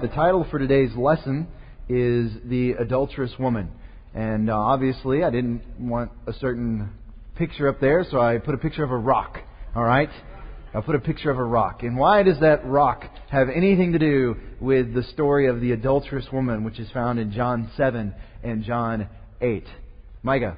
The title for today's lesson is The Adulterous Woman. And obviously I didn't want a certain picture up there, so I put a picture of a rock. Alright? I put a picture of a rock. And why does that rock have anything to do with the story of the adulterous woman, which is found in John 7 and John 8? Micah?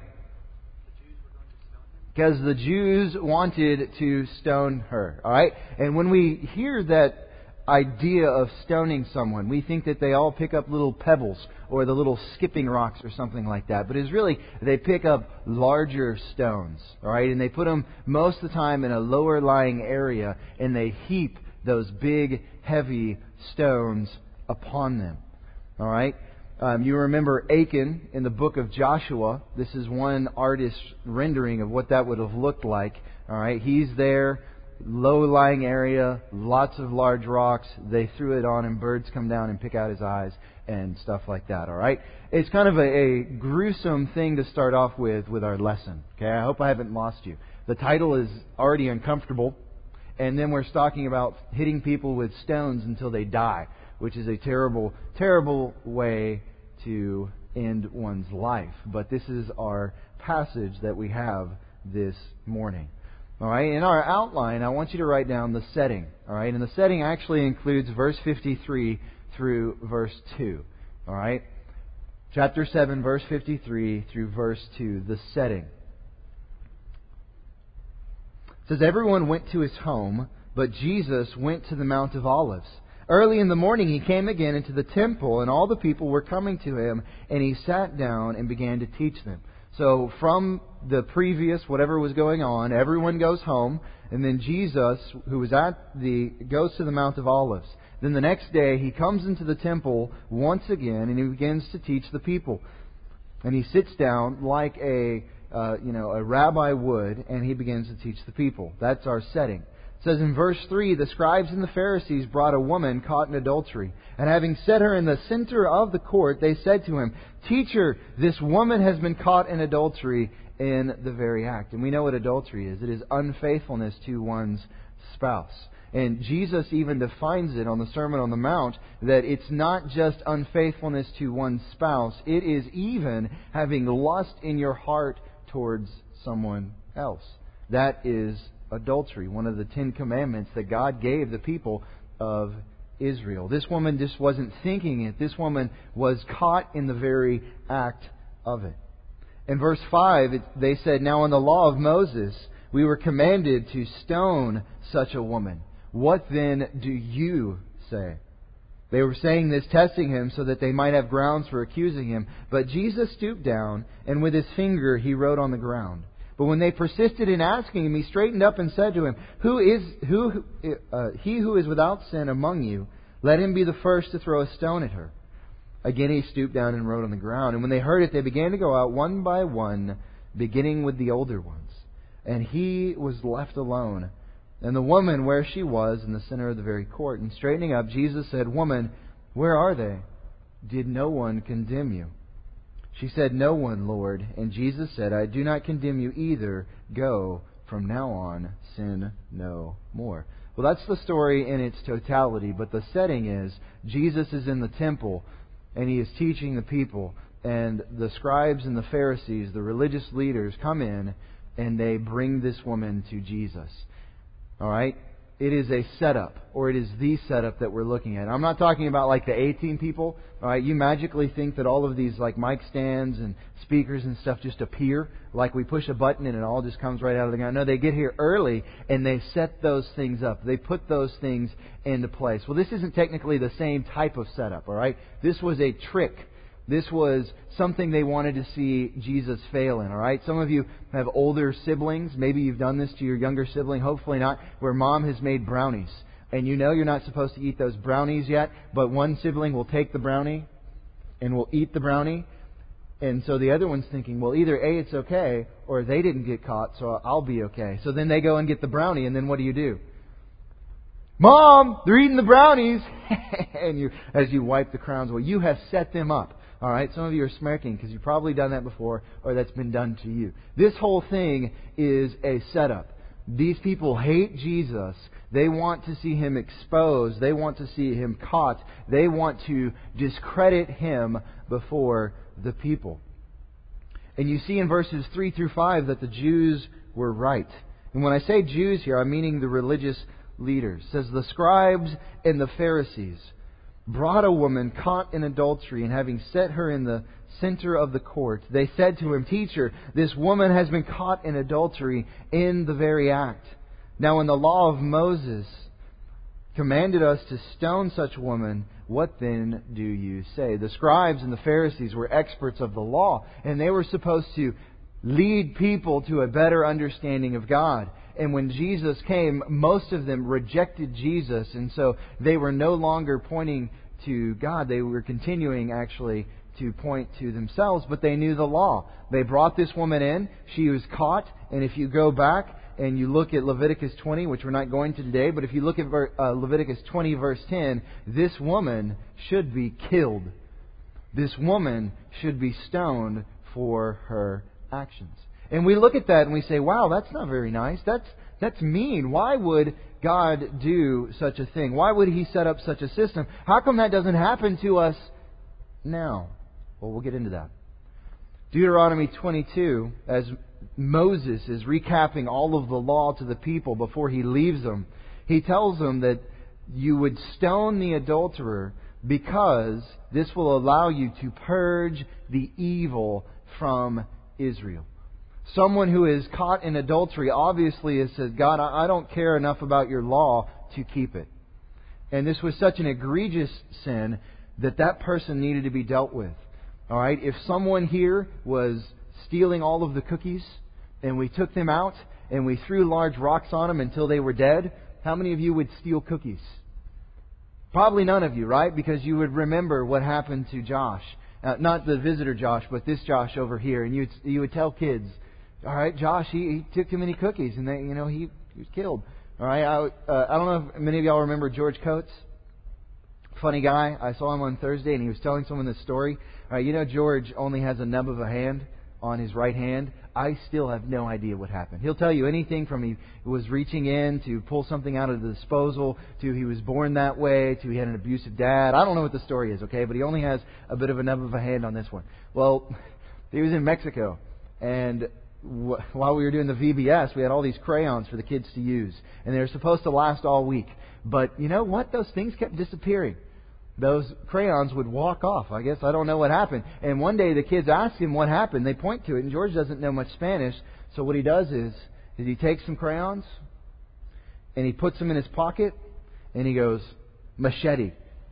Because the Jews wanted to stone her. Alright? And when we hear that idea of stoning someone, we think that they all pick up little pebbles or the little skipping rocks or something like that. But it's really, they pick up larger stones. Alright? And they put them most of the time in a lower lying area, and they heap those big, heavy stones upon them. Alright? You remember Achan in the book of Joshua. This is one artist's rendering of what that would have looked like. Alright? He's there, low-lying area, lots of large rocks. They threw it on him. Birds come down and pick out his eyes and stuff like that. All right? It's kind of a gruesome thing to start off with our lesson. Okay? I hope I haven't lost you. The title is already uncomfortable, and then we're talking about hitting people with stones until they die, which is a terrible, terrible way to end one's life. But this is our passage that we have this morning. All right, in our outline, I want you to write down the setting. All right, and the setting actually includes verse 53 through verse 2. All right, chapter 7, verse 53 through verse 2, the setting. It says, "Everyone went to his home, but Jesus went to the Mount of Olives. Early in the morning he came again into the temple, and all the people were coming to him, and he sat down and began to teach them." So from the previous, whatever was going on, everyone goes home, and then Jesus, who was goes to the Mount of Olives. Then the next day he comes into the temple once again, and he begins to teach the people. And he sits down like a rabbi would, and he begins to teach the people. That's our setting. It says in verse 3, "The scribes and the Pharisees brought a woman caught in adultery. And having set her in the center of the court, they said to him, 'Teacher, this woman has been caught in adultery in the very act.'" And we know what adultery is. It is unfaithfulness to one's spouse. And Jesus even defines it on the Sermon on the Mount that it's not just unfaithfulness to one's spouse. It is even having lust in your heart towards someone else. That is adultery, one of the 10 commandments that God gave the people of Israel. This woman just wasn't thinking it. This woman was caught in the very act of it. In verse 5, they said, "Now in the law of Moses, we were commanded to stone such a woman. What then do you say?" They were saying this, testing him, so that they might have grounds for accusing him. But Jesus stooped down, and with his finger he wrote on the ground. But when they persisted in asking him, he straightened up and said to him, "He who is without sin among you, let him be the first to throw a stone at her." Again he stooped down and wrote on the ground. And when they heard it, they began to go out one by one, beginning with the older ones. And he was left alone, and the woman where she was, in the center of the very court. And straightening up, Jesus said, "Woman, where are they? Did no one condemn you?" She said, "No one, Lord." And Jesus said, "I do not condemn you either. Go, from now on, sin no more." Well, that's the story in its totality. But the setting is, Jesus is in the temple, and he is teaching the people. And the scribes and the Pharisees, the religious leaders, come in, and they bring this woman to Jesus. All right? It is a setup, or it is the setup that we're looking at. I'm not talking about like the A-Team people. All right, you magically think that all of these like mic stands and speakers and stuff just appear, like we push a button and it all just comes right out of the ground. No, they get here early and they set those things up. They put those things into place. Well, this isn't technically the same type of setup. All right, this was a trick. This was something they wanted to see Jesus fail in, all right? Some of you have older siblings. Maybe you've done this to your younger sibling. Hopefully not. Where mom has made brownies. And you know you're not supposed to eat those brownies yet. But one sibling will take the brownie and will eat the brownie. And so the other one's thinking, well, either A, it's okay, or they didn't get caught, so I'll be okay. So then they go and get the brownie, and then what do? "Mom, they're eating the brownies!" And as you wipe the crowns, well, you have set them up. All right, some of you are smirking because you've probably done that before, or that's been done to you. This whole thing is a setup. These people hate Jesus. They want to see Him exposed. They want to see Him caught. They want to discredit Him before the people. And you see in verses 3 through 5 that the Jews were right. And when I say Jews here, I'm meaning the religious leaders. It says, the scribes and the Pharisees brought a woman caught in adultery, and having set her in the center of the court, they said to him, Teacher, this woman has been caught in adultery in the very act. Now when the law of Moses commanded us to stone such a woman, what then do you say? The scribes and the Pharisees were experts of the law, and they were supposed to lead people to a better understanding of God. And when Jesus came, most of them rejected Jesus, and so they were no longer pointing to God. They were continuing actually to point to themselves, but they knew the law. They brought this woman in. She was caught, and if you go back and you look at Leviticus 20, which we're not going to today, but if you look at Leviticus 20 verse 10, this woman should be killed. This woman should be stoned for her actions. And we look at that and we say, wow, that's not very nice. That's mean. Why would God do such a thing? Why would He set up such a system? How come that doesn't happen to us now? Well, we'll get into that. Deuteronomy 22, as Moses is recapping all of the law to the people before he leaves them, he tells them that you would stone the adulterer because this will allow you to purge the evil from Israel. Someone who is caught in adultery obviously has said, God, I don't care enough about your law to keep it. And this was such an egregious sin that person needed to be dealt with. All right, if someone here was stealing all of the cookies and we took them out and we threw large rocks on them until they were dead, how many of you would steal cookies? Probably none of you, right? Because you would remember what happened to Josh. Not the visitor Josh, but this Josh over here. And you would tell kids, all right, Josh, he took too many cookies, and he was killed. All right, I don't know if many of y'all remember George Coates. Funny guy. I saw him on Thursday, and he was telling someone this story. All right, George only has a nub of a hand on his right hand. I still have no idea what happened. He'll tell you anything from he was reaching in to pull something out of the disposal, to he was born that way, to he had an abusive dad. I don't know what the story is, okay? But he only has a bit of a nub of a hand on this one. Well, he was in Mexico, and while we were doing the VBS, we had all these crayons for the kids to use. And they were supposed to last all week. But you know what? Those things kept disappearing. Those crayons would walk off. I guess I don't know what happened. And one day the kids ask him what happened. They point to it, and George doesn't know much Spanish. So what he does is he takes some crayons, and he puts them in his pocket, and he goes, machete.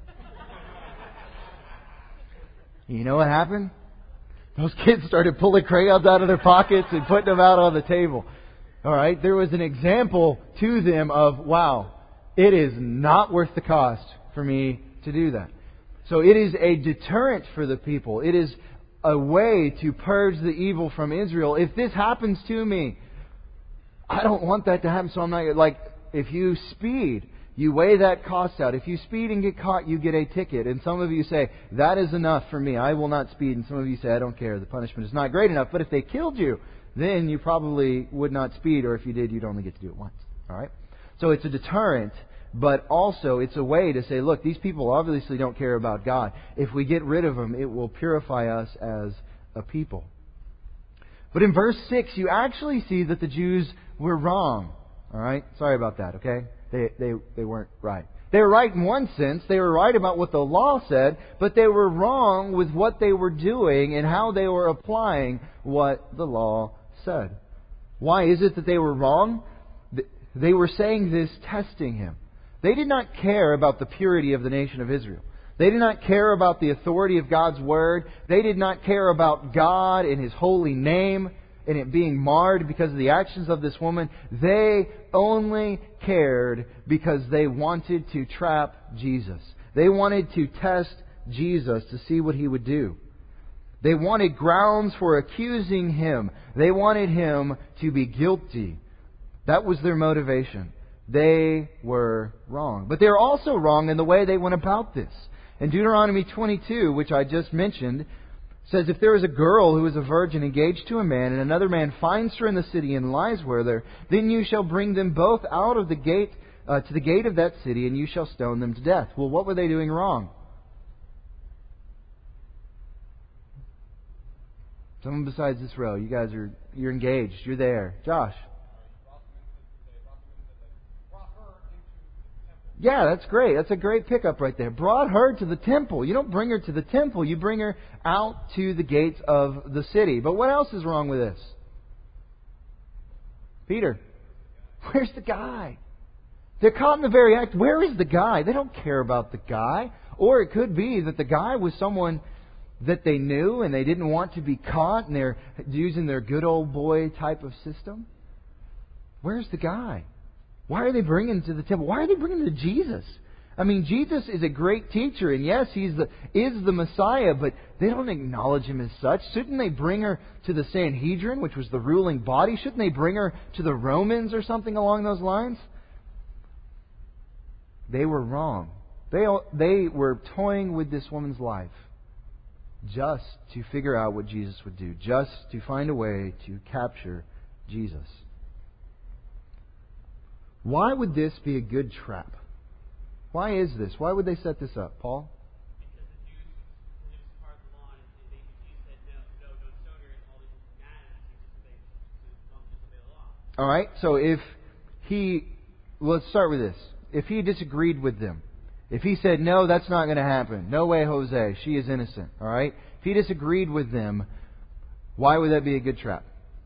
You know what happened? Those kids started pulling crayons out of their pockets and putting them out on the table. All right, there was an example to them of, wow, it is not worth the cost for me to do that. So it is a deterrent for the people. It is a way to purge the evil from Israel. If this happens to me, I don't want that to happen. So I'm not like, if you speed, you weigh that cost out. If you speed and get caught, you get a ticket. And some of you say, that is enough for me. I will not speed. And some of you say, I don't care. The punishment is not great enough. But if they killed you, then you probably would not speed. Or if you did, you'd only get to do it once. All right? So it's a deterrent. But also, it's a way to say, look, these people obviously don't care about God. If we get rid of them, it will purify us as a people. But in verse 6, you actually see that the Jews were wrong. All right? Sorry about that, okay? They weren't right. They were right in one sense. They were right about what the law said, but they were wrong with what they were doing and how they were applying what the law said. Why is it that they were wrong? They were saying this testing Him. They did not care about the purity of the nation of Israel. They did not care about the authority of God's Word. They did not care about God and His holy name and it being marred because of the actions of this woman. They only cared because they wanted to trap Jesus. They wanted to test Jesus to see what He would do. They wanted grounds for accusing Him. They wanted Him to be guilty. That was their motivation. They were wrong. But they were also wrong in the way they went about this. In Deuteronomy 22, which I just mentioned, It says, if there is a girl who is a virgin engaged to a man, and another man finds her in the city and lies with her, then you shall bring them both out of the gate to the gate of that city, and you shall stone them to death. Well, what were they doing wrong? Someone besides this row, you're engaged, you're there. Josh. Yeah, that's great. That's a great pickup right there. Brought her to the temple. You don't bring her to the temple. You bring her out to the gates of the city. But what else is wrong with this? Peter, where's the guy? They're caught in the very act. Where is the guy? They don't care about the guy. Or it could be that the guy was someone that they knew and they didn't want to be caught and they're using their good old boy type of system. Where's the guy? Why are they bringing him to the temple? Why are they bringing him to Jesus? I mean, Jesus is a great teacher, and yes, He is the Messiah, but they don't acknowledge Him as such. Shouldn't they bring her to the Sanhedrin, which was the ruling body? Shouldn't they bring her to the Romans or something along those lines? They were wrong. They were toying with this woman's life just to figure out what Jesus would do, just to find a way to capture Jesus. Why would this be a good trap? Why is this? Why would they set this up, Paul? Because the Jews, it was part of the law, and the Jews said, no, don't stone her, and all these mad to disobey the law. All right, so let's start with this. If he disagreed with them, if he said, no, that's not going to happen. No way, Jose, she is innocent. All right? If he disagreed with them, why would that be a good trap?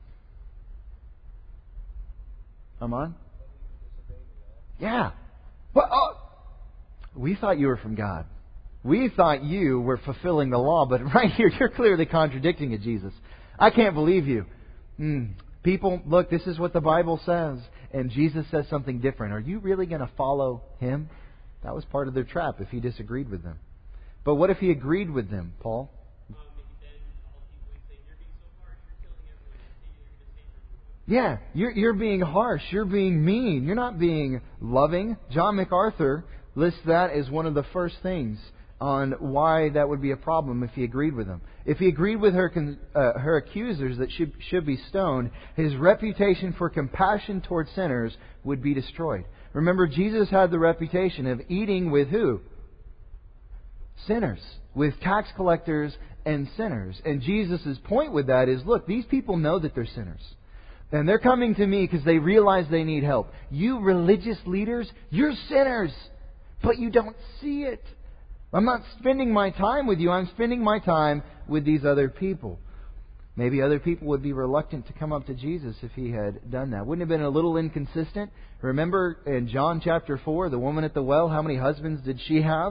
Armand? Yeah. Well, we thought you were from God. We thought you were fulfilling the law, but right here, you're clearly contradicting it, Jesus. I can't believe you. People, look, this is what the Bible says, and Jesus says something different. Are you really going to follow Him? That was part of their trap if he disagreed with them. But what if he agreed with them, Paul? Yeah, you're being harsh. You're being mean. You're not being loving. John MacArthur lists that as one of the first things on why that would be a problem if he agreed with them. If he agreed with her accusers that should be stoned, his reputation for compassion toward sinners would be destroyed. Remember, Jesus had the reputation of eating with who? Sinners. With tax collectors and sinners. And Jesus' point with that is, look, these people know that they're sinners. And they're coming to me because they realize they need help. You religious leaders, you're sinners. But you don't see it. I'm not spending my time with you. I'm spending my time with these other people. Maybe other people would be reluctant to come up to Jesus if He had done that. Wouldn't it have been a little inconsistent? Remember in John chapter 4, the woman at the well, how many husbands did she have?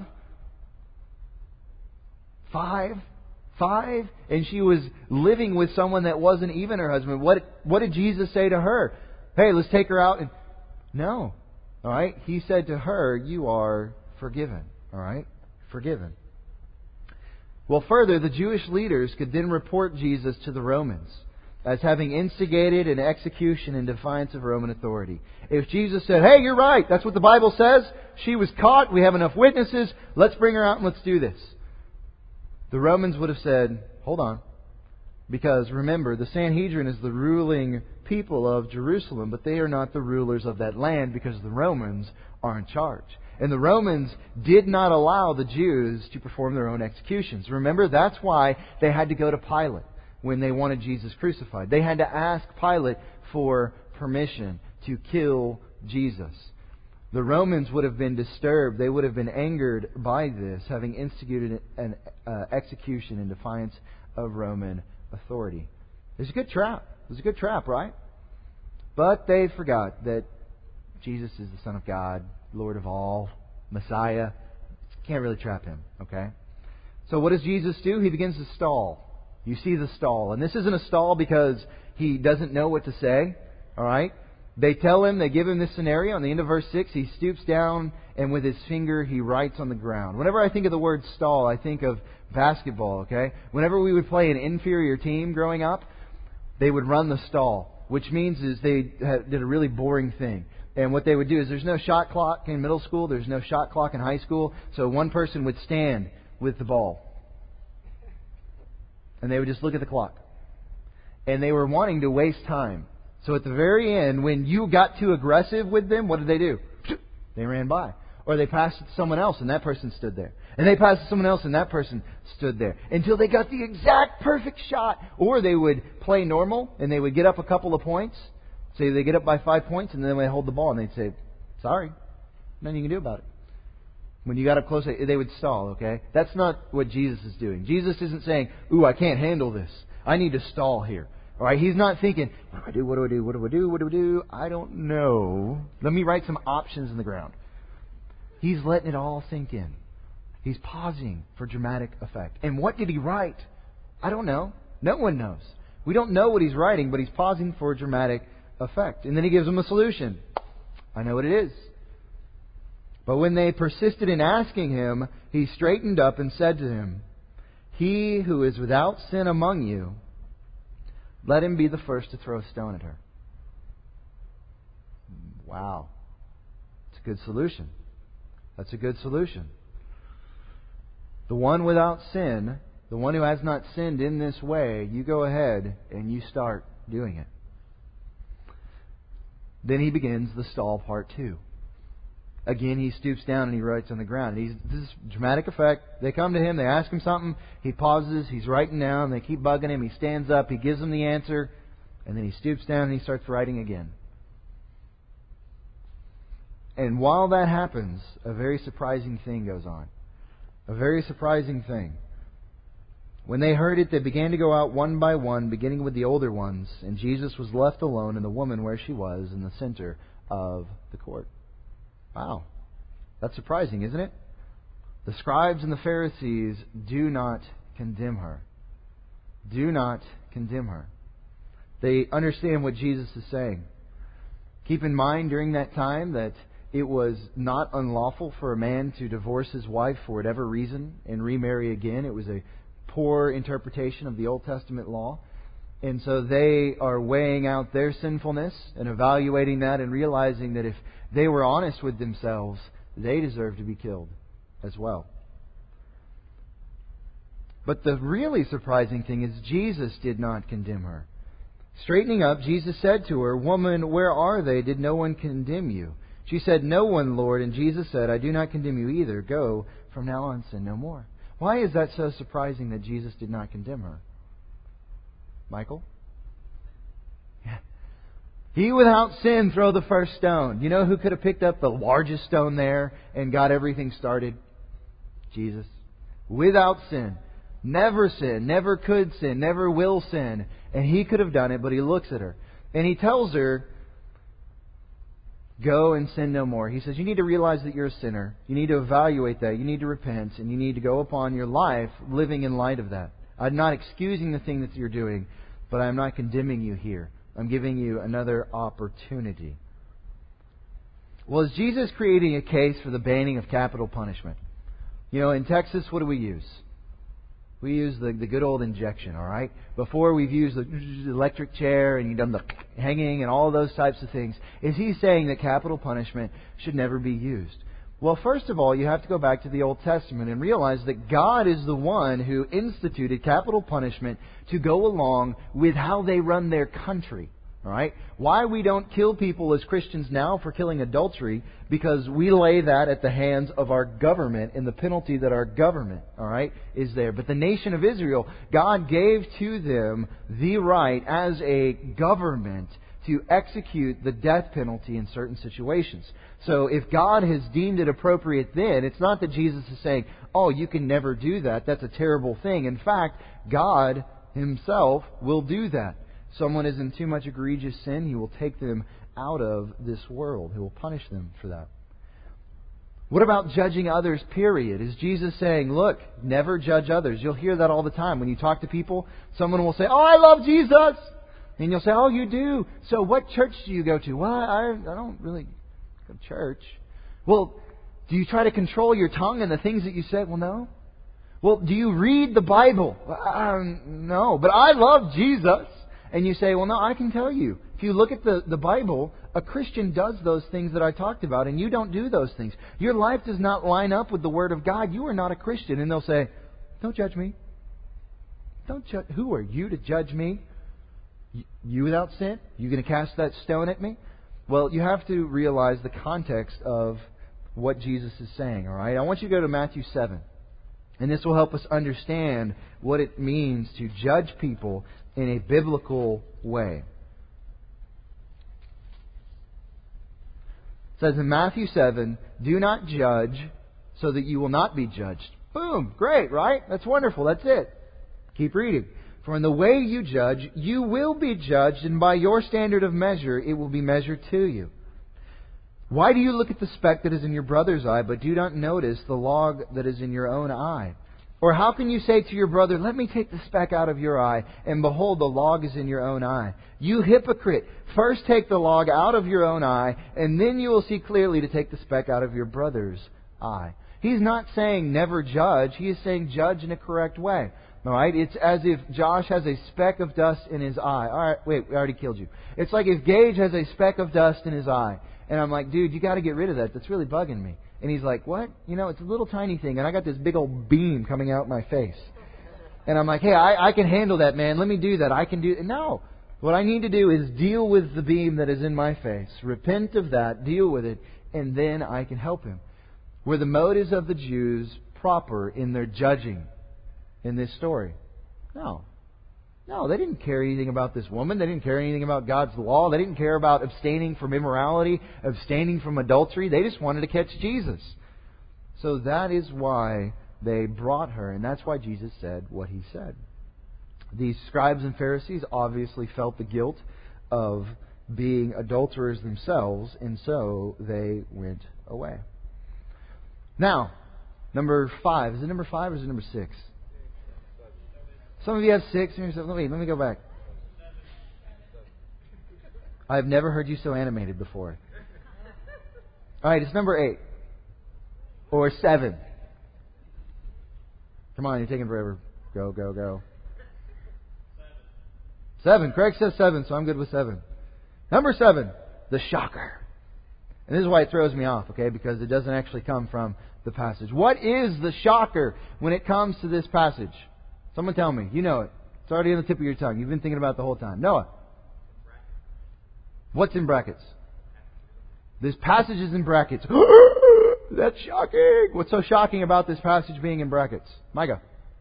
5. And she was living with someone that wasn't even her husband. What did Jesus say to her? Hey, let's take her out. No. All right? He said to her, you are forgiven. All right? Forgiven. Well, further, the Jewish leaders could then report Jesus to the Romans as having instigated an execution in defiance of Roman authority. If Jesus said, hey, you're right, that's what the Bible says, she was caught, we have enough witnesses, let's bring her out and let's do this. The Romans would have said, hold on. Because remember, the Sanhedrin is the ruling people of Jerusalem, but they are not the rulers of that land because the Romans are in charge. And the Romans did not allow the Jews to perform their own executions. Remember, that's why they had to go to Pilate when they wanted Jesus crucified. They had to ask Pilate for permission to kill Jesus. The Romans would have been disturbed. They would have been angered by this, having instituted an execution in defiance of Roman authority. It was a good trap. It was a good trap, right? But they forgot that Jesus is the Son of God, Lord of all, Messiah. Can't really trap Him, okay? So what does Jesus do? He begins to stall. You see the stall. And this isn't a stall because He doesn't know what to say, all right? They tell Him, they give Him this scenario. On the end of verse 6, He stoops down and with His finger He writes on the ground. Whenever I think of the word stall, I think of basketball, okay? Whenever we would play an inferior team growing up, they would run the stall, which means is they did a really boring thing. And what they would do is there's no shot clock in middle school, there's no shot clock in high school, so one person would stand with the ball. And they would just look at the clock. And they were wanting to waste time. So at the very end, when you got too aggressive with them, what did they do? They ran by. Or they passed it to someone else and that person stood there. And they passed it to someone else and that person stood there. Until they got the exact perfect shot. Or they would play normal and they would get up a couple of points. Say they get up by 5 points and then they hold the ball and they'd say, sorry, nothing you can do about it. When you got up close, they would stall, okay? That's not what Jesus is doing. Jesus isn't saying, ooh, I can't handle this. I need to stall here. All right? He's not thinking, what do I do? What do I do? What do I do? What do I do? I don't know. Let me write some options in the ground. He's letting it all sink in. He's pausing for dramatic effect. And what did he write? I don't know. No one knows. We don't know what he's writing, but he's pausing for dramatic effect. And then he gives them a solution. I know what it is. But when they persisted in asking him, he straightened up and said to them, he who is without sin among you, let him be the first to throw a stone at her. Wow. It's a good solution. That's a good solution. The one without sin, the one who has not sinned in this way, you go ahead and you start doing it. Then he begins the stall part 2. Again, he stoops down and he writes on the ground. This is dramatic effect. They come to him, they ask him something, he pauses, he's writing down, they keep bugging him, he stands up, he gives them the answer, and then he stoops down and he starts writing again. And while that happens, a very surprising thing goes on. A very surprising thing. When they heard it, they began to go out one by one, beginning with the older ones, and Jesus was left alone and the woman where she was in the center of the court. Wow. That's surprising, isn't it? The scribes and the Pharisees do not condemn her. Do not condemn her. They understand what Jesus is saying. Keep in mind during that time that it was not unlawful for a man to divorce his wife for whatever reason and remarry again. It was a poor interpretation of the Old Testament law. And so they are weighing out their sinfulness and evaluating that and realizing that if they were honest with themselves, they deserve to be killed as well. But the really surprising thing is Jesus did not condemn her. Straightening up, Jesus said to her, "Woman, where are they? Did no one condemn you?" She said, "No one, Lord." And Jesus said, "I do not condemn you either. Go, from now on sin no more." Why is that so surprising that Jesus did not condemn her? Michael? Yeah. He without sin throw the first stone. You know who could have picked up the largest stone there and got everything started? Jesus. Without sin. Never sin. Never could sin. Never will sin. And He could have done it, but He looks at her. And He tells her, go and sin no more. He says, you need to realize that you're a sinner. You need to evaluate that. You need to repent. And you need to go upon your life living in light of that. I'm not excusing the thing that you're doing, but I'm not condemning you here. I'm giving you another opportunity. Well, is Jesus creating a case for the banning of capital punishment? You know, in Texas, what do we use? We use the good old injection, all right? Before we've used the electric chair and you've done the hanging and all those types of things. Is He saying that capital punishment should never be used? Well, first of all, you have to go back to the Old Testament and realize that God is the one who instituted capital punishment to go along with how they run their country. All right? Why we don't kill people as Christians now for killing adultery, because we lay that at the hands of our government and the penalty that our government, all right, is there. But the nation of Israel, God gave to them the right as a government to execute the death penalty in certain situations. So if God has deemed it appropriate then, it's not that Jesus is saying, oh, you can never do that. That's a terrible thing. In fact, God Himself will do that. Someone is in too much egregious sin, He will take them out of this world. He will punish them for that. What about judging others, period? Is Jesus saying, look, never judge others? You'll hear that all the time. When you talk to people, someone will say, oh, I love Jesus! And you'll say, oh, you do? So what church do you go to? Well, I don't really go to church. Well, do you try to control your tongue and the things that you say? Well, no. Well, do you read the Bible? No, but I love Jesus. And you say, well, no, I can tell you. If you look at the Bible, a Christian does those things that I talked about, and you don't do those things. Your life does not line up with the Word of God. You are not a Christian. And they'll say, don't judge me. Who are you to judge me? You without sin? You going to cast that stone at me? Well, you have to realize the context of what Jesus is saying, all right? I want you to go to Matthew 7. And this will help us understand what it means to judge people in a biblical way. It says in Matthew 7, "Do not judge so that you will not be judged." Boom! Great, right? That's wonderful. That's it. Keep reading. "For in the way you judge, you will be judged, and by your standard of measure, it will be measured to you. Why do you look at the speck that is in your brother's eye, but do not notice the log that is in your own eye? Or how can you say to your brother, 'Let me take the speck out of your eye,' and behold, the log is in your own eye? You hypocrite! First take the log out of your own eye, and then you will see clearly to take the speck out of your brother's eye." He's not saying never judge. He is saying judge in a correct way. All right? It's as if Josh has a speck of dust in his eye. All right, wait, we already killed you. It's like if Gage has a speck of dust in his eye. And I'm like, dude, you got to get rid of that. That's really bugging me. And he's like, what? It's a little tiny thing. And I got this big old beam coming out my face. And I'm like, hey, I can handle that, man. Let me do that. I can do it. No. What I need to do is deal with the beam that is in my face. Repent of that. Deal with it. And then I can help him. Were the motives of the Jews proper in their judging in this story? No. No, they didn't care anything about this woman. They didn't care anything about God's law. They didn't care about abstaining from immorality, abstaining from adultery. They just wanted to catch Jesus. So that is why they brought her, and that's why Jesus said what He said. These scribes and Pharisees obviously felt the guilt of being adulterers themselves, and so they went away. Now, number 5. Is it number 5 or is it number 6? Some of you have 6. Let me go back. I've never heard you so animated before. All right, it's number 8. Or 7. Come on, you're taking forever. Go, go, go. 7. Craig says 7, so I'm good with 7. Number 7, the shocker. And this is why it throws me off, okay? Because it doesn't actually come from the passage. What is the shocker when it comes to this passage? Someone tell me. You know it. It's already on the tip of your tongue. You've been thinking about it the whole time. Noah. What's in brackets? This passage is in brackets. That's shocking. What's so shocking about this passage being in brackets? Micah.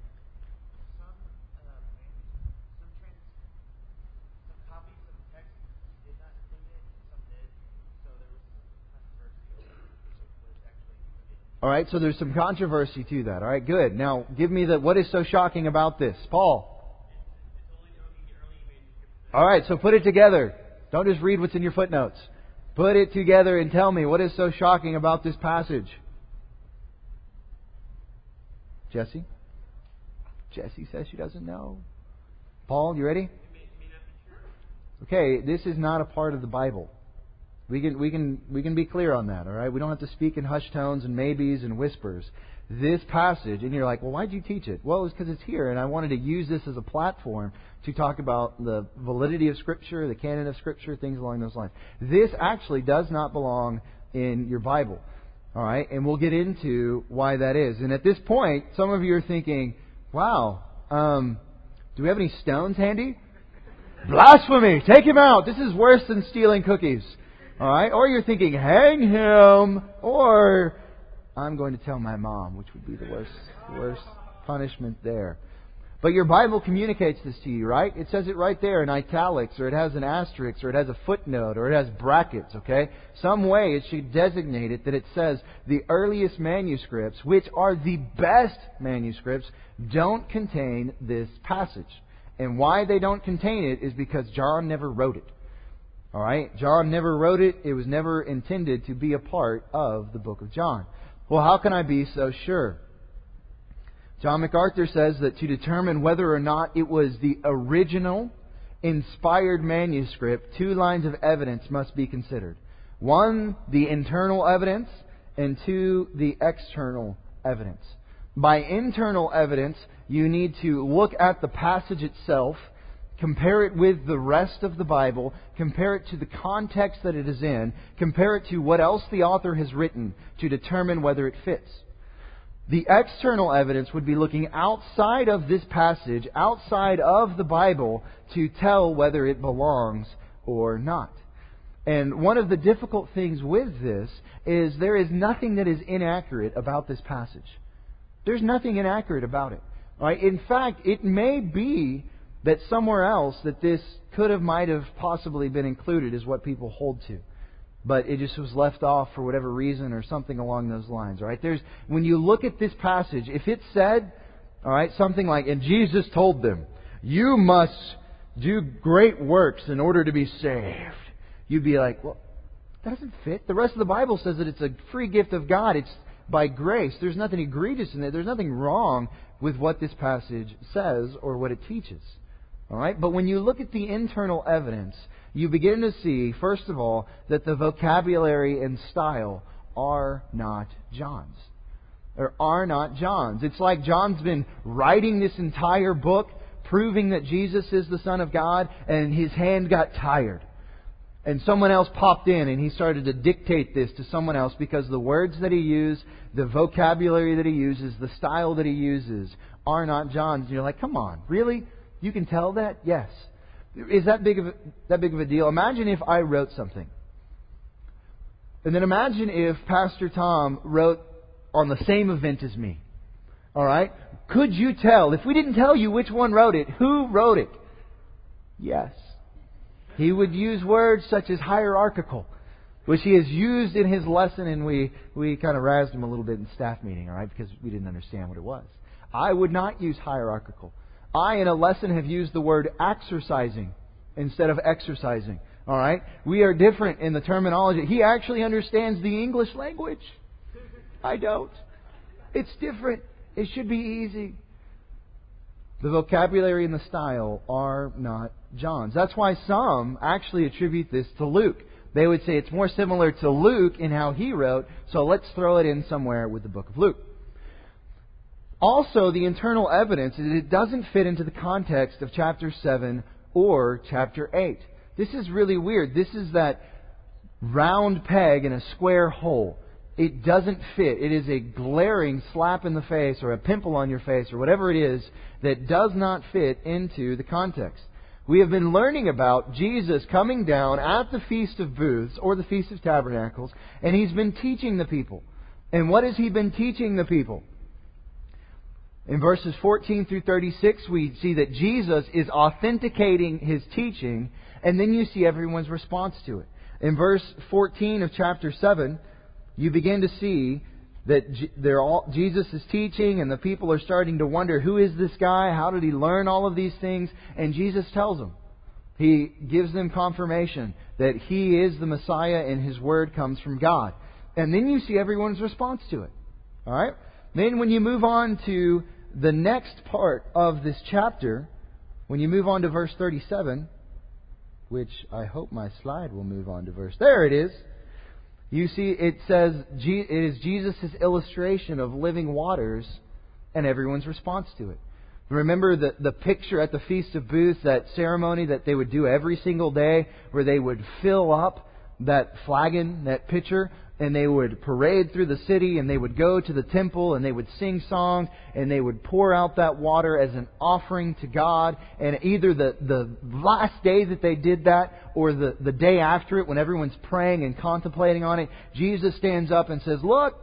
All right, so there's some controversy to that. All right, good. Now, give me what is so shocking about this? Paul. All right, so put it together. Don't just read what's in your footnotes. Put it together and tell me what is so shocking about this passage. Jesse? Jesse says she doesn't know. Paul, you ready? Okay, this is not a part of the Bible. We can be clear on that, all right? We don't have to speak in hushed tones and maybes and whispers. This passage, and you're like, well, why'd you teach it? Well, it's because it's here, and I wanted to use this as a platform to talk about the validity of Scripture, the canon of Scripture, things along those lines. This actually does not belong in your Bible, all right? And we'll get into why that is. And at this point, some of you are thinking, wow, do we have any stones handy? Blasphemy! Take him out! This is worse than stealing cookies. All right? Or you're thinking, hang him! Or, I'm going to tell my mom, which would be the worst punishment there. But your Bible communicates this to you, right? It says it right there in italics, or it has an asterisk, or it has a footnote, or it has brackets, okay? Some way it should designate it that it says the earliest manuscripts, which are the best manuscripts, don't contain this passage. And why they don't contain it is because John never wrote it. All right? John never wrote it. It was never intended to be a part of the book of John. Well, how can I be so sure? John MacArthur says that to determine whether or not it was the original inspired manuscript, 2 lines of evidence must be considered. 1, the internal evidence, and 2, the external evidence. By internal evidence, you need to look at the passage itself, compare it with the rest of the Bible, compare it to the context that it is in, compare it to what else the author has written to determine whether it fits. The external evidence would be looking outside of this passage, outside of the Bible, to tell whether it belongs or not. And one of the difficult things with this is there is nothing that is inaccurate about this passage. There's nothing inaccurate about it. All right? In fact, it may be that somewhere else that this might have possibly been included is what people hold to. But it just was left off for whatever reason or something along those lines. All right? When you look at this passage, if it said, all right, something like, and Jesus told them, you must do great works in order to be saved, you'd be like, well, that doesn't fit. The rest of the Bible says that it's a free gift of God. It's by grace. There's nothing egregious in it. There's nothing wrong with what this passage says or what it teaches. All right? But when you look at the internal evidence, you begin to see, first of all, that the vocabulary and style are not John's. Or are not John's. It's like John's been writing this entire book, proving that Jesus is the Son of God, and his hand got tired. And someone else popped in and he started to dictate this to someone else because the words that he used, the vocabulary that he uses, the style that he uses are not John's. And you're like, come on, really? You can tell that? Yes. Is that big of a deal? Imagine if I wrote something. And then imagine if Pastor Tom wrote on the same event as me. All right? Could you tell, if we didn't tell you which one wrote it, who wrote it? Yes. He would use words such as hierarchical, which he has used in his lesson, and we kind of razzed him a little bit in staff meeting, all right, because we didn't understand what it was. I would not use hierarchical. I, in a lesson, have used the word exercising instead of exercising. All right? We are different in the terminology. He actually understands the English language. I don't. It's different. It should be easy. The vocabulary and the style are not John's. That's why some actually attribute this to Luke. They would say it's more similar to Luke in how he wrote, so let's throw it in somewhere with the book of Luke. Also, the internal evidence is it doesn't fit into the context of chapter 7 or chapter 8. This is really weird. This is that round peg in a square hole. It doesn't fit. It is a glaring slap in the face or a pimple on your face or whatever it is that does not fit into the context. We have been learning about Jesus coming down at the Feast of Booths or the Feast of Tabernacles, and He's been teaching the people. And what has He been teaching the people? In verses 14 through 36, we see that Jesus is authenticating His teaching, and then you see everyone's response to it. In verse 14 of chapter 7, you begin to see that Jesus is teaching, and the people are starting to wonder, who is this guy? How did he learn all of these things? And Jesus tells them. He gives them confirmation that He is the Messiah and His word comes from God. And then you see everyone's response to it. All right? Then when you move on to the next part of this chapter, when you move on to verse 37, which I hope my slide will move on to verse... There it is. You see, it says it is Jesus' illustration of living waters and everyone's response to it. Remember the picture at the Feast of Booths, that ceremony that they would do every single day where they would fill up that flagon, that pitcher, and they would parade through the city and they would go to the temple and they would sing songs and they would pour out that water as an offering to God. And either the last day that they did that or the day after it when everyone's praying and contemplating on it, Jesus stands up and says, "Look,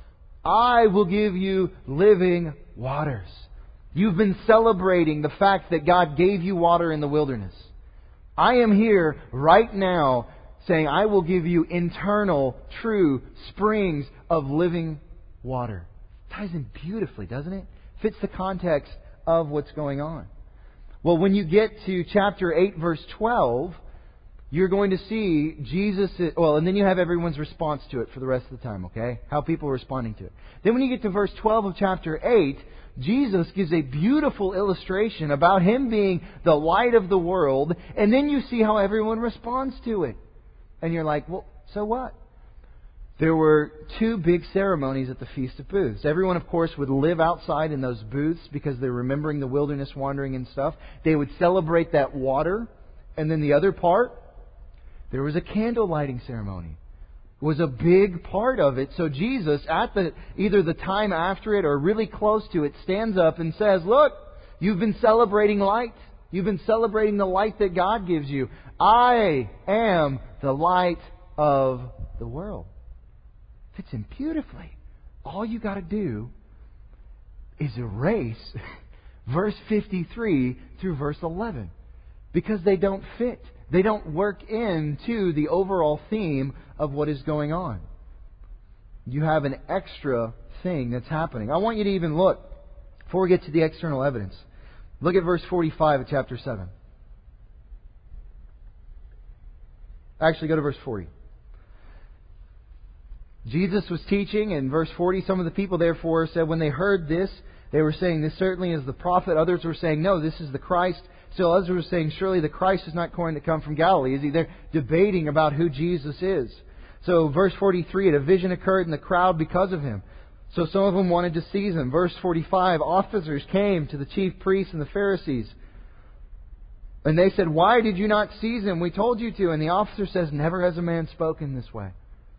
I will give you living waters." You've been celebrating the fact that God gave you water in the wilderness. I am here right now saying, I will give you internal, true springs of living water. Ties in beautifully, doesn't it? Fits the context of what's going on. Well, when you get to chapter 8, verse 12, you're going to see Jesus... and then you have everyone's response to it for the rest of the time, okay? How people are responding to it. Then when you get to verse 12 of chapter 8, Jesus gives a beautiful illustration about Him being the light of the world, and then you see how everyone responds to it. And you're like, well, so what? There were 2 big ceremonies at the Feast of Booths. Everyone, of course, would live outside in those booths because they're remembering the wilderness wandering and stuff. They would celebrate that water. And then the other part, there was a candle lighting ceremony was a big part of it. So Jesus, at either the time after it or really close to it, stands up and says, look, you've been celebrating light. You've been celebrating the light that God gives you. I am the light of the world. Fits in beautifully. All you got to do is erase verse 53 through verse 11. Because they don't fit. They don't work into the overall theme of what is going on. You have an extra thing that's happening. I want you to even look, before we get to the external evidence, look at verse 45 of chapter 7. Actually, go to verse 40. Jesus was teaching, in verse 40, some of the people therefore said, when they heard this, they were saying, this certainly is the prophet. Others were saying, no, this is the Christ. Still others were saying, surely the Christ is not going to come from Galilee. Is he? They're debating about who Jesus is. So verse 43, a division occurred in the crowd because of him. So some of them wanted to seize him. Verse 45, officers came to the chief priests and the Pharisees. And they said, why did you not seize him? We told you to. And the officer says, never has a man spoken this way.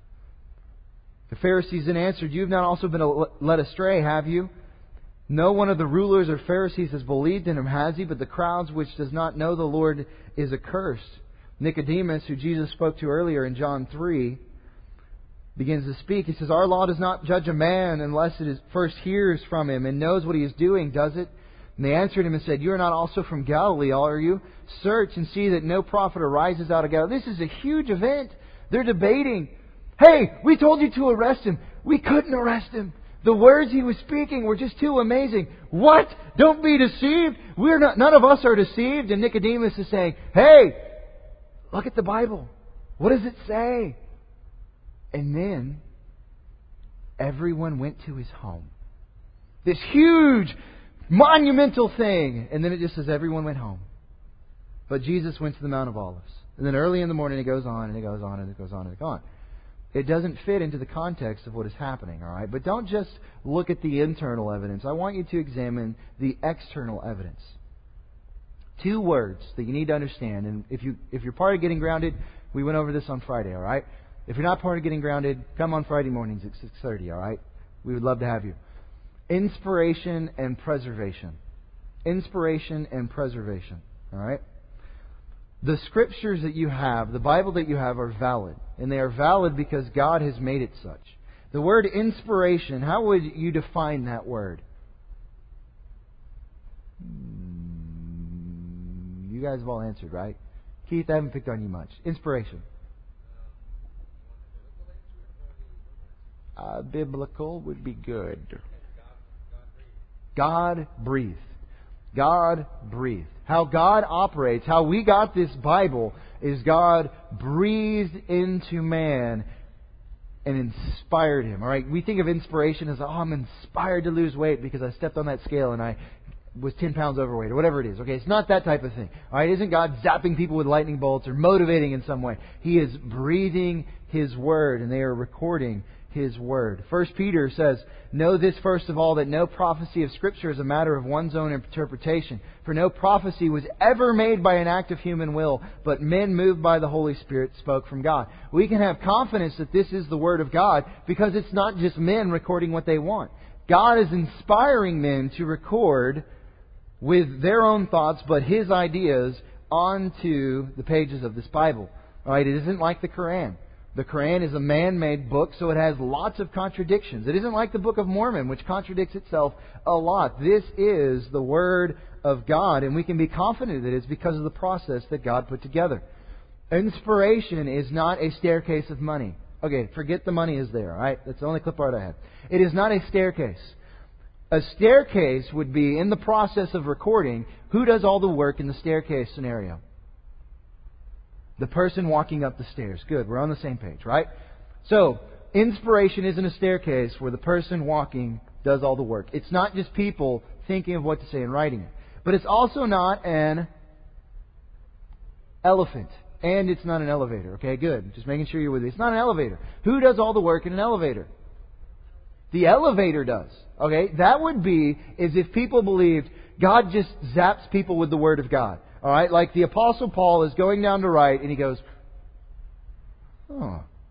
The Pharisees then answered, you have not also been led astray, have you? No one of the rulers or Pharisees has believed in him, has he? But the crowds which does not know the Lord is accursed. Nicodemus, who Jesus spoke to earlier in John 3, begins to speak. He says, our law does not judge a man unless it is first hears from him and knows what he is doing, does it? And they answered him and said, you are not also from Galilee, are you? Search and see that no prophet arises out of Galilee. This is a huge event. They're debating. Hey, we told you to arrest him. We couldn't arrest him. The words he was speaking were just too amazing. What? Don't be deceived. None of us are deceived. And Nicodemus is saying, hey, look at the Bible. What does it say? And then everyone went to his home. This huge, monumental thing. And then it just says everyone went home. But Jesus went to the Mount of Olives. And then early in the morning it goes on and it goes on and it goes on and it goes on. It doesn't fit into the context of what is happening, all right? But don't just look at the internal evidence. I want you to examine the external evidence. Two words that you need to understand. And if you're part of Getting Grounded, we went over this on Friday, all right? If you're not part of Getting Grounded, come on Friday mornings at 6:30, all right? We would love to have you. Inspiration and preservation. Inspiration and preservation, all right? The Scriptures that you have, the Bible that you have, are valid. And they are valid because God has made it such. The word inspiration, how would you define that word? You guys have all answered, right? Keith, I haven't picked on you much. Inspiration. Biblical would be good. God breathed. God breathed. How God operates, how we got this Bible, is God breathed into man and inspired him. All right, we think of inspiration as, I'm inspired to lose weight because I stepped on that scale and I was 10 pounds overweight or whatever it is. Okay, it's not that type of thing. All right, isn't God zapping people with lightning bolts or motivating in some way? He is breathing His Word, and they are recording His Word. 1 Peter says, know this first of all, that no prophecy of Scripture is a matter of one's own interpretation. For no prophecy was ever made by an act of human will, but men moved by the Holy Spirit spoke from God. We can have confidence that this is the Word of God because it's not just men recording what they want. God is inspiring men to record with their own thoughts, but His ideas onto the pages of this Bible. All right, it isn't like the Quran. The Quran is a man-made book, so it has lots of contradictions. It isn't like the Book of Mormon, which contradicts itself a lot. This is the Word of God, and we can be confident that it's because of the process that God put together. Inspiration is not a staircase of money. Okay, forget the money is there, all right? That's the only clip art I have. It is not a staircase. A staircase would be, in the process of recording, who does all the work in the staircase scenario? The person walking up the stairs. Good, we're on the same page, right? So, inspiration isn't a staircase where the person walking does all the work. It's not just people thinking of what to say and writing it. But it's also not an elephant. And it's not an elevator. Okay, good. Just making sure you're with me. It's not an elevator. Who does all the work in an elevator? The elevator does. Okay, that would be as if people believed God just zaps people with the Word of God. All right, like the Apostle Paul is going down to write and he goes,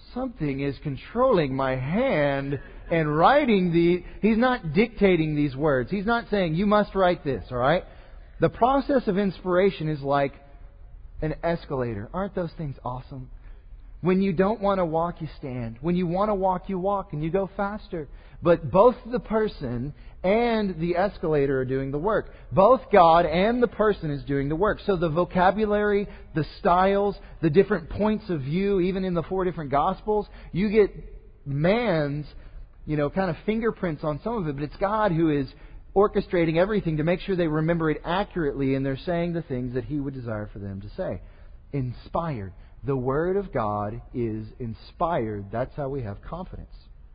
something is controlling my hand and writing He's not dictating these words. He's not saying, you must write this, all right? The process of inspiration is like an escalator. Aren't those things awesome? When you don't want to walk, you stand. When you want to walk, you walk and you go faster. But both the person and the escalator are doing the work. Both God and the person is doing the work. So the vocabulary, the styles, the different points of view, even in the 4 different Gospels, you get man's, kind of fingerprints on some of it. But it's God who is orchestrating everything to make sure they remember it accurately and they're saying the things that He would desire for them to say. Inspired. The Word of God is inspired. That's how we have confidence.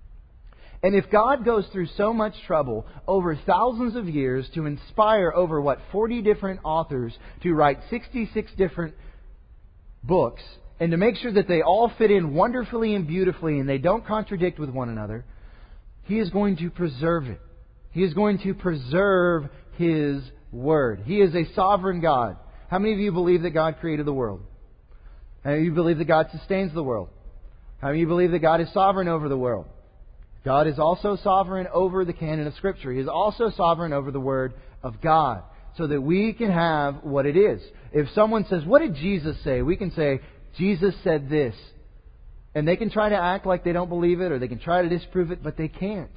And if God goes through so much trouble over thousands of years to inspire over, 40 different authors to write 66 different books, and to make sure that they all fit in wonderfully and beautifully and they don't contradict with one another, He is going to preserve it. He is going to preserve His Word. He is a sovereign God. How many of you believe that God created the world? How many of you believe that God sustains the world? How many of you believe that God is sovereign over the world? God is also sovereign over the canon of Scripture. He is also sovereign over the Word of God, so that we can have what it is. If someone says, what did Jesus say? We can say, Jesus said this. And they can try to act like they don't believe it, or they can try to disprove it, but they can't.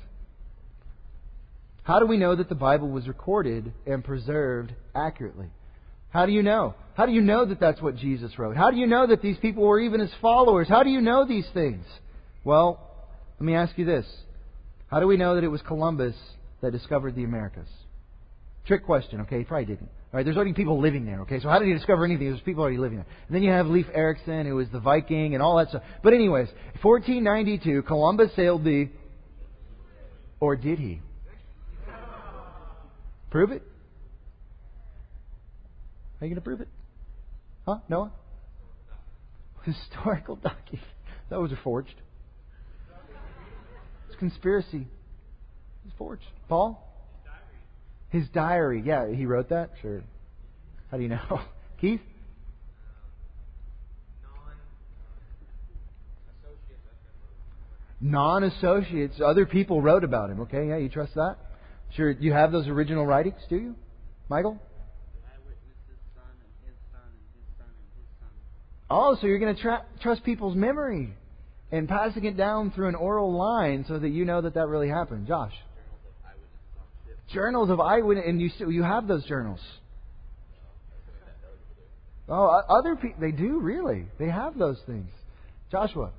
How do we know that the Bible was recorded and preserved accurately? How do you know? How do you know that that's what Jesus wrote? How do you know that these people were even His followers? How do you know these things? Well, let me ask you this. How do we know that it was Columbus that discovered the Americas? Trick question, okay? He probably didn't. All right, there's already people living there, okay? So how did he discover anything? There's people already living there. And then you have Leif Erikson, who was the Viking and all that stuff. But anyways, 1492, Columbus sailed the... Or did he? Prove it? Are you going to prove it? Huh? Noah? Historical document. Those are forged. It's conspiracy. It's forged. Paul? His diary. Yeah, he wrote that? Sure. How do you know? Keith? Non-associates. Other people wrote about him. Okay, yeah, you trust that? Sure. You have those original writings, do you? Michael? Oh, so you're going to trust people's memory and passing it down through an oral line so that you know that really happened. Josh? Journals of eyewitness, and you have those journals. Oh, other people, they do, really. They have those things. Joshua?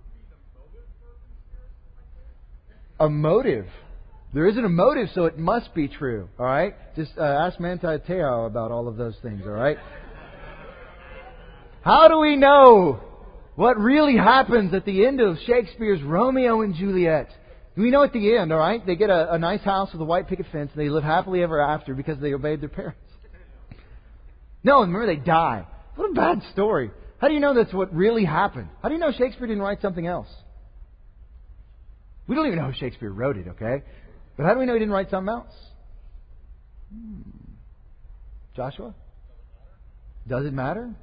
A motive. There isn't a motive, so it must be true. All right? Just ask Manti Te'o about all of those things, all right? How do we know what really happens at the end of Shakespeare's Romeo and Juliet? We know at the end, all right? They get a nice house with a white picket fence and they live happily ever after because they obeyed their parents. No, remember they die. What a bad story. How do you know that's what really happened? How do you know Shakespeare didn't write something else? We don't even know if Shakespeare wrote it, okay? But how do we know he didn't write something else? Joshua? Does it matter?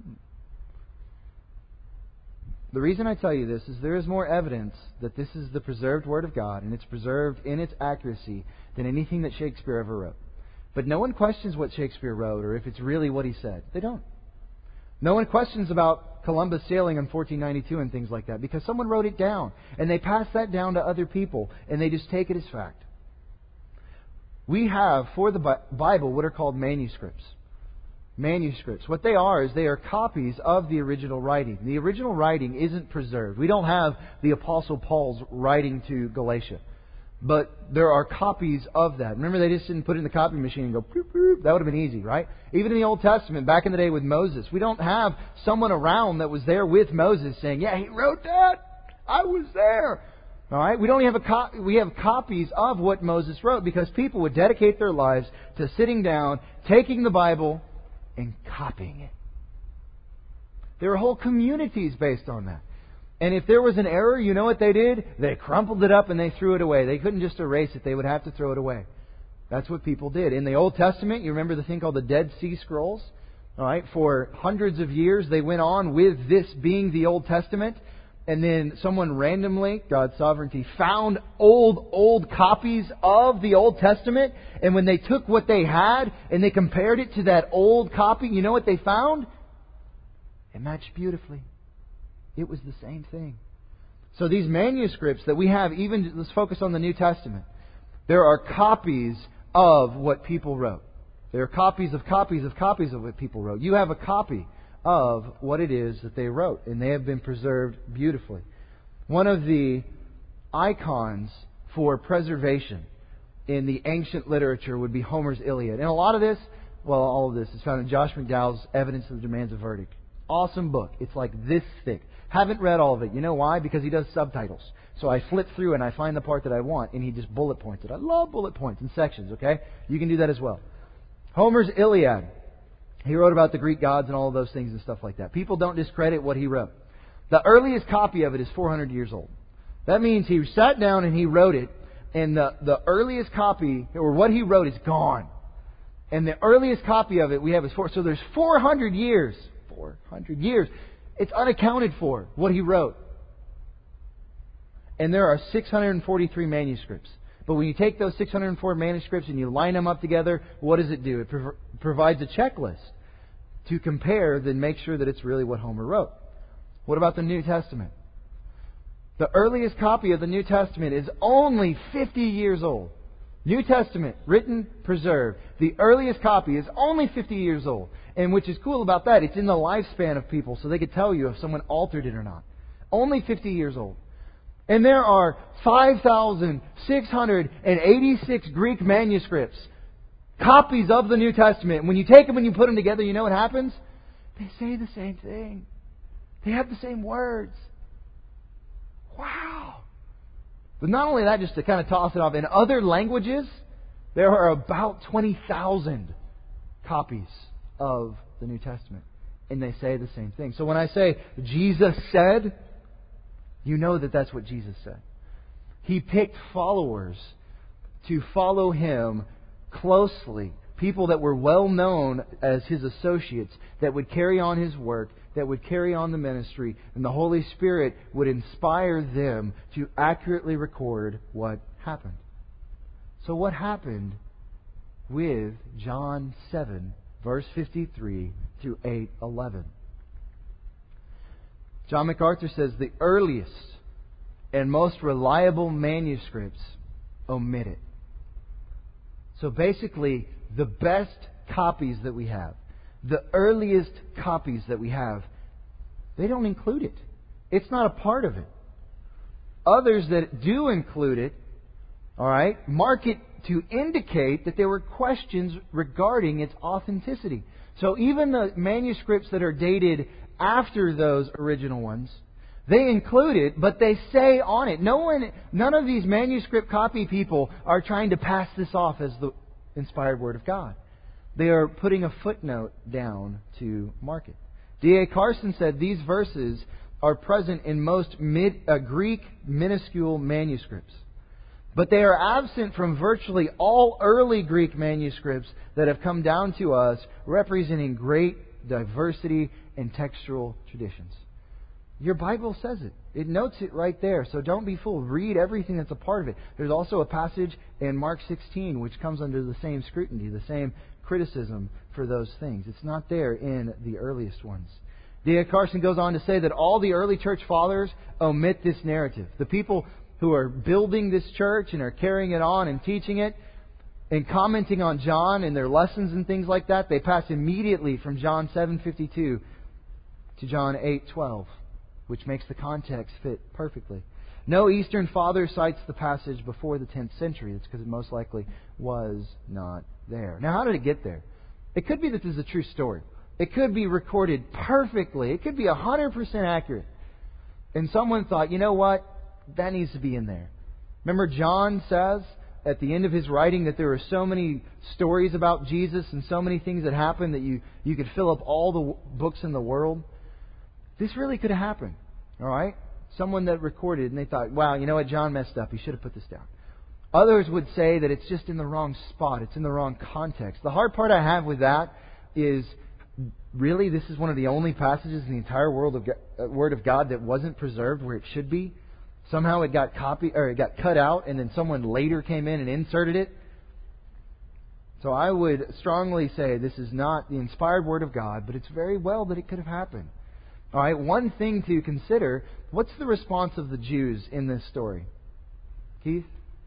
The reason I tell you this is there is more evidence that this is the preserved Word of God and it's preserved in its accuracy than anything that Shakespeare ever wrote. But no one questions what Shakespeare wrote or if it's really what he said. They don't. No one questions about Columbus sailing in 1492 and things like that because someone wrote it down and they pass that down to other people and they just take it as fact. We have, for the Bible, what are called manuscripts. Manuscripts. What they are is they are copies of the original writing. The original writing isn't preserved. We don't have the Apostle Paul's writing to Galatia. But there are copies of that. Remember, they just didn't put it in the copy machine and go, boop, boop. That would have been easy, right? Even in the Old Testament, back in the day with Moses, we don't have someone around that was there with Moses saying, yeah, he wrote that. I was there. All right? We don't have we have copies of what Moses wrote because people would dedicate their lives to sitting down, taking the Bible, and copying it. There are whole communities based on that. And if there was an error, you know what they did? They crumpled it up and they threw it away. They couldn't just erase it. They would have to throw it away. That's what people did. In the Old Testament, you remember the thing called the Dead Sea Scrolls? All right, for hundreds of years they went on with this being the Old Testament. and then someone randomly, God's sovereignty, found old copies of the Old Testament, and when they took what they had and they compared it to that old copy, you know what they found? It matched beautifully. It was the same thing. So these manuscripts that we have, even let's focus on the New Testament. There are copies of what people wrote. There are copies of what people wrote. You have a copy of what it is that they wrote, and they have been preserved beautifully. One of the icons for preservation in the ancient literature would be Homer's Iliad. And a lot of this, well, all of this is found in Josh McDowell's Evidence of the Demands of Verdict. Awesome book. It's like this thick. Haven't read all of it. You know why? Because he does subtitles. So I flip through and I find the part that I want, and he just bullet points it. I love bullet points and sections, okay? You can do that as well. Homer's Iliad. He wrote about the Greek gods and all of those things and stuff like that. People don't discredit what he wrote. The earliest copy of it is 400 years old. That means he sat down and he wrote it, and the earliest copy, or what he wrote, is gone. And the earliest copy of it we have is so there's 400 years. 400 years. It's unaccounted for, what he wrote. And there are 643 manuscripts. But when you take those 604 manuscripts and you line them up together, what does it do? It provides a checklist to compare, then make sure that it's really what Homer wrote. What about the New Testament? The earliest copy of the New Testament is only 50 years old. New Testament, written, preserved. The earliest copy is only 50 years old. And which is cool about that, it's in the lifespan of people, so they could tell you if someone altered it or not. Only 50 years old. And there are 5,686 Greek manuscripts, copies of the New Testament. When you take them and you put them together, you know what happens? They say the same thing. They have the same words. Wow! But not only that, just to kind of toss it off, in other languages, there are about 20,000 copies of the New Testament. And they say the same thing. So when I say Jesus said, you know that that's what Jesus said. He picked followers to follow Him closely. People that were well known as His associates, that would carry on His work, that would carry on the ministry, and the Holy Spirit would inspire them to accurately record what happened. So what happened with John 7, verse 53 through 8:11? John MacArthur says the earliest and most reliable manuscripts omit it. So basically, the best copies that we have, the earliest copies that we have, they don't include it. It's not a part of it. Others that do include it, mark it to indicate that there were questions regarding its authenticity. So even the manuscripts that are dated after those original ones, they include it, but they say on it. None of these manuscript copy people are trying to pass this off as the inspired Word of God. They are putting a footnote down to mark it. D.A. Carson said these verses are present in most Greek minuscule manuscripts, but they are absent from virtually all early Greek manuscripts that have come down to us, representing great diversity and textual traditions. Your Bible says it. It notes it right there. So don't be fooled. Read everything that's a part of it. There's also a passage in Mark 16 which comes under the same scrutiny, the same criticism for those things. It's not there in the earliest ones. D.A. Carson goes on to say that all the early church fathers omit this narrative. The people who are building this church and are carrying it on and teaching it and commenting on John and their lessons and things like that, they pass immediately from John 7:52 to John 8:12, which makes the context fit perfectly. No Eastern father cites the passage before the 10th century. It's because it most likely was not there. Now, how did it get there? It could be that this is a true story. It could be recorded perfectly. It could be 100% accurate. And someone thought, you know what? That needs to be in there. Remember, John says at the end of his writing that there are so many stories about Jesus and so many things that happened that you could fill up all the books in the world. This really could have happened. All right? Someone that recorded and they thought, wow, you know what? John messed up. He should have put this down. Others would say that it's just in the wrong spot. It's in the wrong context. The hard part I have with that is Really, this is one of the only passages in the entire Word of God that wasn't preserved where it should be? Somehow it got copied, or it got cut out, and then someone later came in and inserted it? So I would strongly say this is not the inspired Word of God, but it's very well that it could have happened. All right, one thing to consider, what's the response of the Jews in this story? Keith?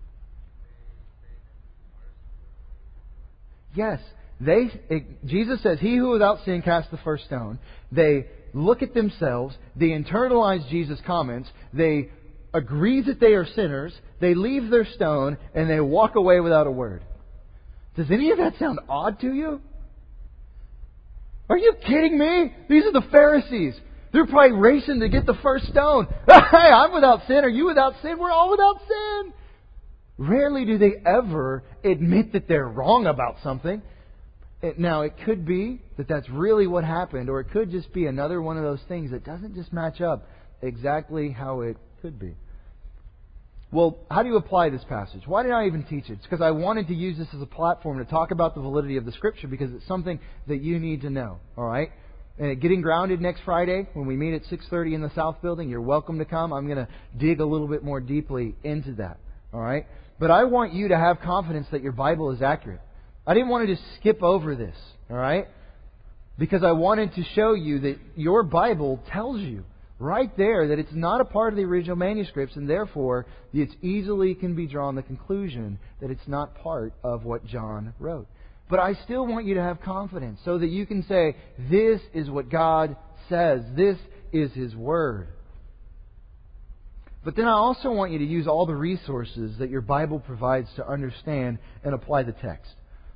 Yes. Jesus says, "He who without sin cast the first stone." They look at themselves, they internalize Jesus' comments, they agree that they are sinners, they leave their stone, and they walk away without a word. Does any of that sound odd to you? Are you kidding me? These are the Pharisees. They're probably racing to get the first stone. Hey, I'm without sin. Are you without sin? We're all without sin. Rarely do they ever admit that they're wrong about something. Now, it could be that that's really what happened, or it could just be another one of those things that doesn't just match up exactly how it could be. Well, how do you apply this passage? Why did I even teach it? It's because I wanted to use this as a platform to talk about the validity of the Scripture, because it's something that you need to know. All right? And Getting Grounded next Friday, when we meet at 6:30 in the South Building, you're welcome to come. I'm going to dig a little bit more deeply into that. All right? But I want you to have confidence that your Bible is accurate. I didn't want to just skip over this. All right? Because I wanted to show you that your Bible tells you right there that it's not a part of the original manuscripts, and therefore it easily can be drawn the conclusion that it's not part of what John wrote. But I still want you to have confidence so that you can say, this is what God says. This is His Word. But then I also want you to use all the resources that your Bible provides to understand and apply the text.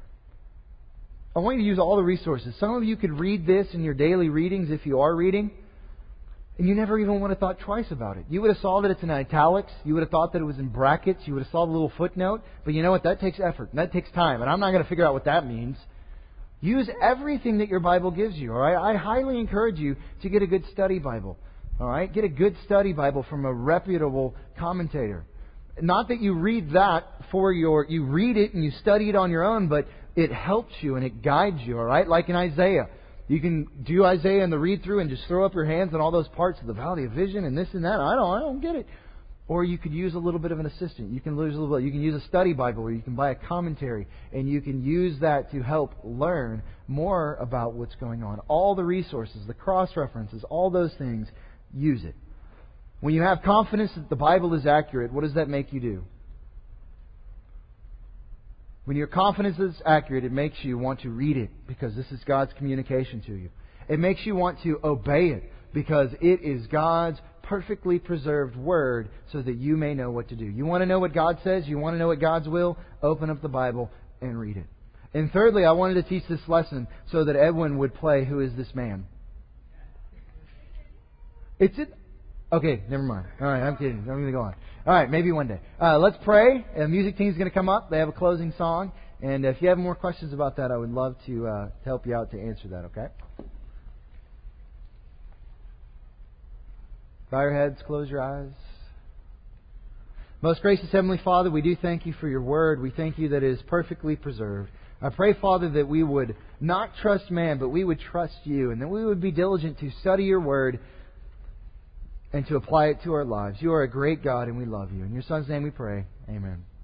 I want you to use all the resources. Some of you could read this in your daily readings if you are reading, and you never even would have thought twice about it. You would have saw that it's in italics. You would have thought that it was in brackets. You would have saw the little footnote. But you know what? That takes effort. And that takes time. And I'm not going to figure out what that means. Use everything that your Bible gives you. All right? I highly encourage you to get a good study Bible. All right? Get a good study Bible from a reputable commentator. Not that you read that you read it and you study it on your own, but it helps you and it guides you. All right? Like in Isaiah. You can do Isaiah in the read-through and just throw up your hands on all those parts of the Valley of Vision and this and that. I don't get it. Or you could use a little bit of an assistant. You can use a study Bible, or you can buy a commentary, and you can use that to help learn more about what's going on. All the resources, the cross-references, all those things, use it. When you have confidence that the Bible is accurate, what does that make you do? When your confidence is accurate, it makes you want to read it because this is God's communication to you. It makes you want to obey it because it is God's perfectly preserved Word so that you may know what to do. You want to know what God says? You want to know what God's will? Open up the Bible and read it. And thirdly, I wanted to teach this lesson so that Edwin would play Who Is This Man? Okay, never mind. All right, I'm kidding. I'm going to go on. All right, maybe one day. Let's pray. The music team's going to come up. They have a closing song. And if you have more questions about that, I would love to help you out to answer that, okay? Bow your heads, close your eyes. Most gracious Heavenly Father, we do thank You for Your Word. We thank You that it is perfectly preserved. I pray, Father, that we would not trust man, but we would trust You, and that we would be diligent to study Your Word and to apply it to our lives. You are a great God, and we love You. In Your Son's name we pray. Amen.